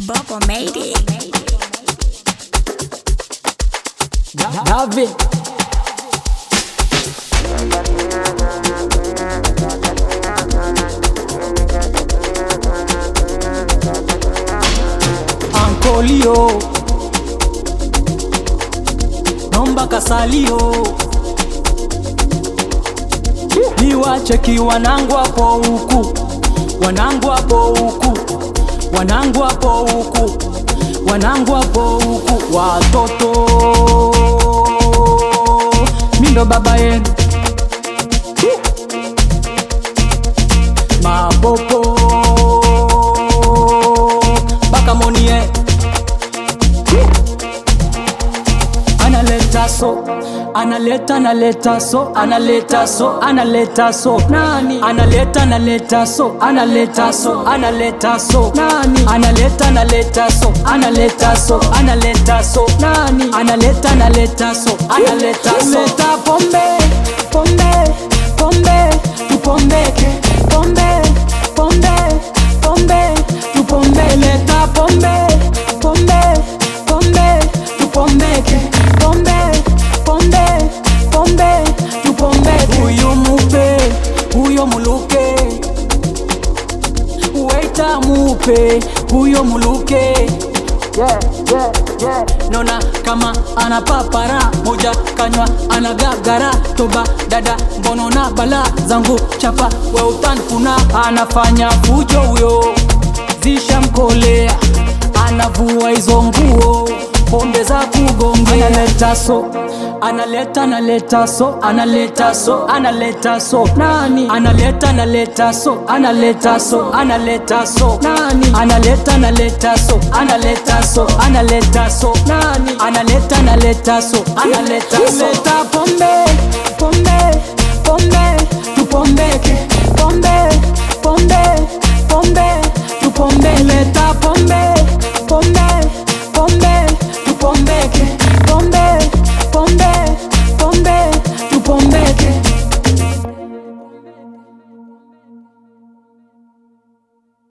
Bubba made it. David. Ankolio nomba kasalio niwacheki wanangu hapo huku, wanangu hapo huku, wanangu hapo huku, wanangu hapo huku, watoto mindo baba yenu mabopo baka monie analeta so, analeta so, analeta so, analeta so nani, analeta so, analeta so, analeta so nani, analeta so, analeta so, analeta so nani, analeta so, analeta so. Leta pombe, pombe, pombe, tupombeke, pombe, pombe, pombe, tupombe. Leta pombe, pombe, pombe, tupombeke, pombe, pombe, pombe, tupombe. Huyo mupe, huyo muluke, waita mupe, huyo muluke. Nona kama anapapara, moja kanywa anagagara. Toba dada mbono na bala zangu chapa we utankuna. Anafanya fujo huyo, zisha mkolea, anavua hizo nguo, pombe za kugongea. Analeta so, analeta so, analeta so, analeta so nani, analeta so, analeta so, analeta so nani, analeta so, analeta so, analeta so nani, analeta so, analeta so. Leta pombe, pombe, pombe, tupombeke, pombe, pombe, pombe, tupombe. Leta